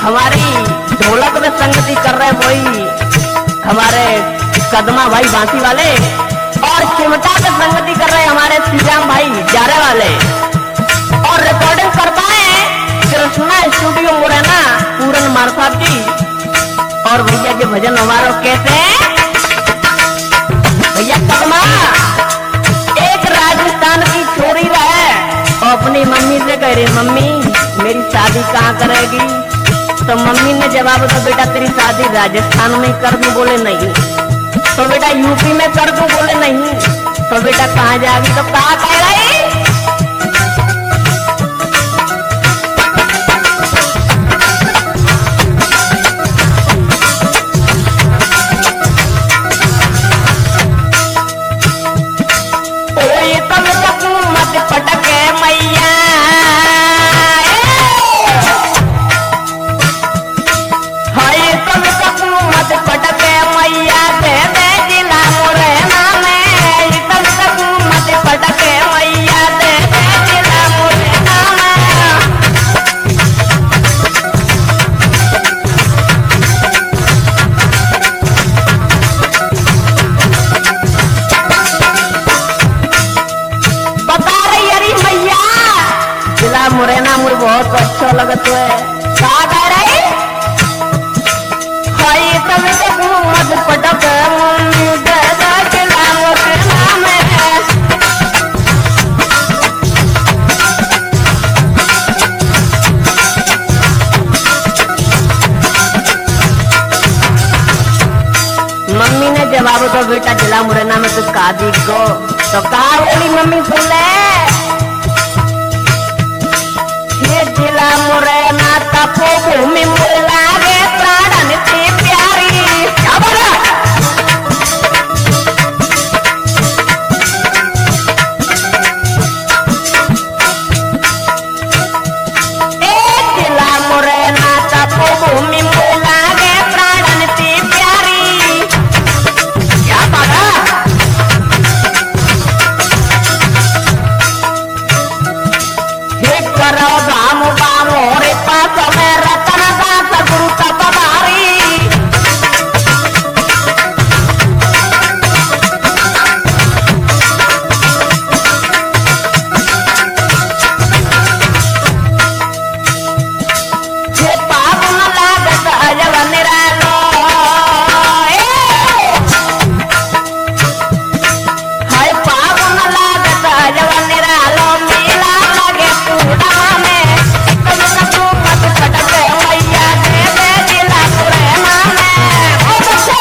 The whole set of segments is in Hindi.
हमारी ढोलक में संगति कर रहे वही हमारे कदमा भाई बांसी वाले, और चिमटा में संगति कर रहे हमारे श्रीराम भाई जारे वाले, और रिकॉर्डिंग करता है कृष्णा स्टूडियो मुरैना पूरन मार साहब जी। और भैया के भजन हमारो कैसे भैया कदमा एक राजस्थान की छोरी रहे और अपनी मम्मी से कह रही मम्मी मेरी शादी कहाँ करेगी? तो मम्मी ने जवाब दिया बेटा तेरी शादी राजस्थान में कर दूं? बोले नहीं। तो बेटा यूपी में कर दूं? बोले नहीं। तो बेटा कहाँ जाएगी? तो कहाँ कह रही? पटके मैया हाय तुम सकू मत पटके मैया दे दे जिला मुरैना में, तुम सकू मत पटके मैया दे दे जिला मुरैना में। बता रही अरे मैया जिला मुरैना मुझे बहुत अच्छा लगत है। कहा कह रही हाय तब तक मत पटक मम्मी दे दे जिला मुरैना में। मम्मी ने जवाब तो बेटा जिला मुरैना में तो कादी को। तो कहा बोली मम्मी सुन ले ये जिला मुरैना तपो भूमि मुलागे प्राणन की प्यारी। क्या बोला? जिला मुरैना तपो भूमि मुलागे प्राणन की प्यारी। क्या बोला? करो राम बाम रे पास में रतन दास गुरु तपधारी। ये पाप न लागत अजब निरालो हाय पाप न लागत अजब निरालो मेला लगे पूरा में। तुम सकू मत पटके मैया दे दे जिला मुरैना में। बहुत अच्छे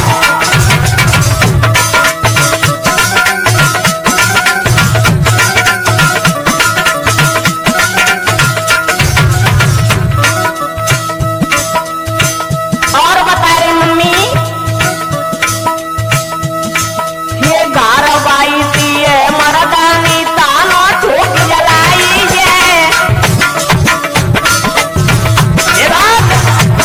और बता रही मम्मी ये गार बाई दिए मरदानी तानो ठोक जलाई है। ये बात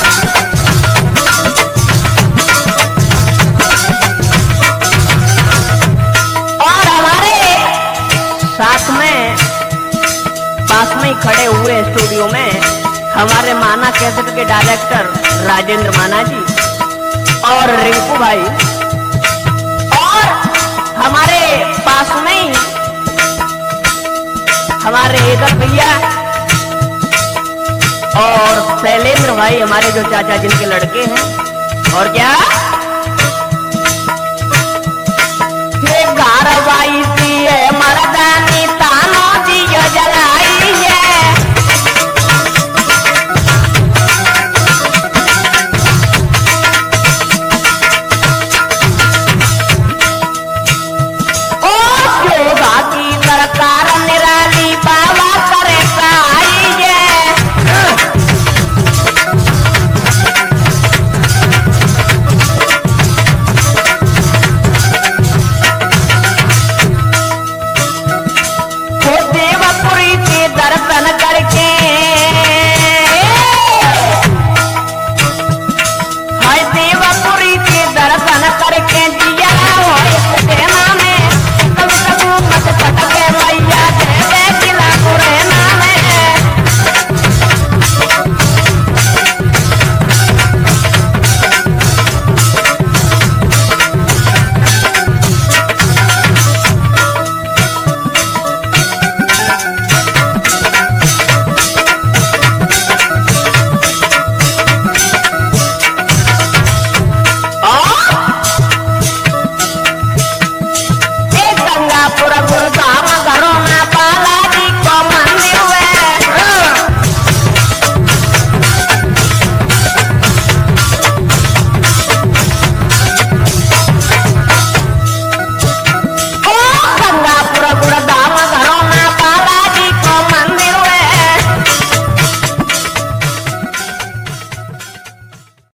और हमारे साथ में पास में ही खड़े हुए स्टूडियो में हमारे माना कैसेट के डायरेक्टर राजेंद्र माना जी और रिंकू भाई, और हमारे पास में ही हमारे इधर भैया और शैलेंद्र भाई हमारे जो चाचा जिनके लड़के हैं। और क्या